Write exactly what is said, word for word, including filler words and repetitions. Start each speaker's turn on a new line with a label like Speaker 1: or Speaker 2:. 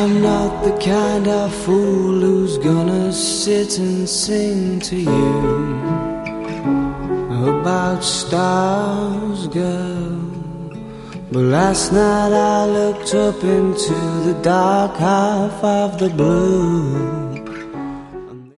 Speaker 1: I'm not the kind of fool who's gonna sit and sing to you about stars, girl. But last night I looked up into the dark half of the blue,